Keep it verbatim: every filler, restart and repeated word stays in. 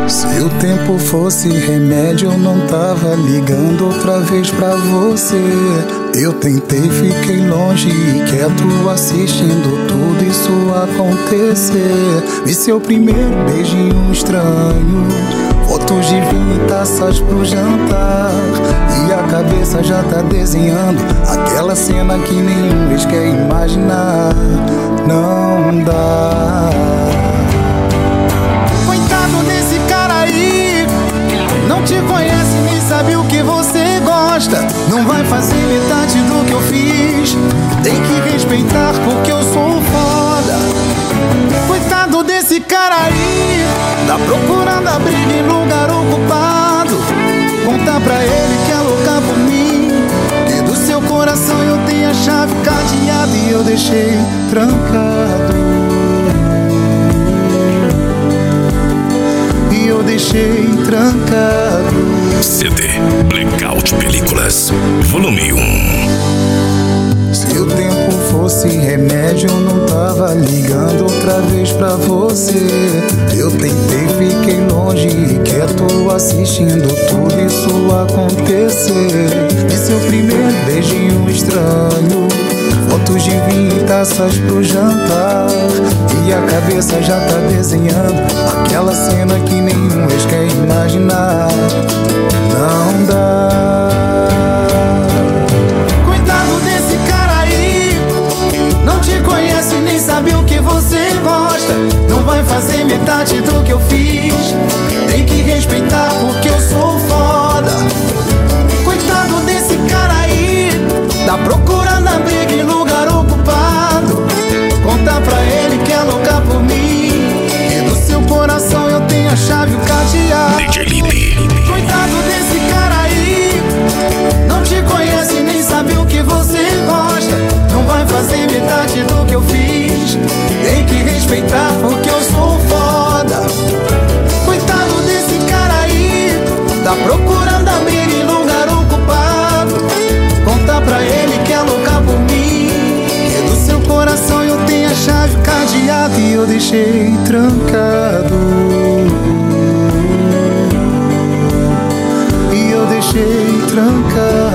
Se o tempo fosse remédio, eu não tava ligando outra vez pra você. Eu tentei, fiquei longe e quieto, assistindo tudo isso acontecer. Vi seu primeiro beijinho estranho, fotos de vinho e taças pro jantar, e a cabeça já tá desenhando aquela cena que nenhum ex quer imaginar. Não dá. Coitado desse cara aí, não te conhece nem sabe o que você gosta. Não vai fazer metade do que eu fiz, tem que respeitar porque eu sou foda. Coitado desse cara aí, tá procurando a briga em lugar ocupado. Conta pra ele que é louca por mim, que do seu coração eu tenho a chave cadeada e eu deixei trancado. E eu deixei trancado. C D Blackout Películas, volume um. Se o tempo fosse remédio, eu não tava ligando outra vez pra você. Eu tentei, fiquei longe e quieto, assistindo tudo isso acontecer. E seu primeiro beijinho estranho, fotos de vinho e taças pro jantar, e a cabeça já tá desenhando aquela cena que nenhum ex quer imaginar. Não dá. Coitado desse cara aí, não te conhece nem sabe o que você gosta. Não vai fazer metade do que eu fiz, tem que respeitar porque eu sou foda. Coitado desse cara aí, tá procurando a briga em lugar ocupado. Conta pra ele que é louca por mim, e do seu coração eu tenho a chave, o cadeado. D J Lipe. Coitado desse cara aí, não te conhece nem sabe o que você gosta. Não vai fazer metade do que eu fiz, tem que respeitar porque eu sou foda. Coitado desse cara aí, tá procurando a briga em lugar ocupado. Conta pra ele que é louca por mim, que do seu coração eu tenho a chave cadeada e eu deixei trancado. E eu deixei trancado.